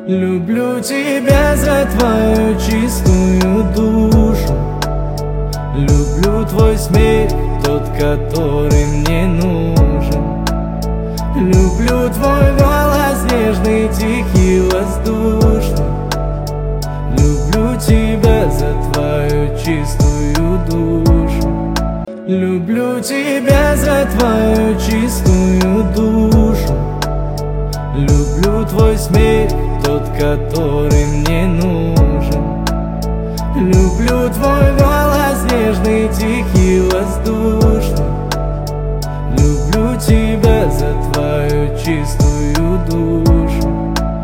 Люблю тебя за твою чистую душу. Люблю твой смех, тот, который мне нужен. Люблю твой голос нежный, тихий, воздушный. Люблю тебя за твою чистую душу. Люблю тебя за твою чистую душу. Люблю твой смех, тот, который мне нужен. Люблю твой голос нежный, тихий, воздушный. Люблю тебя за твою чистую душу.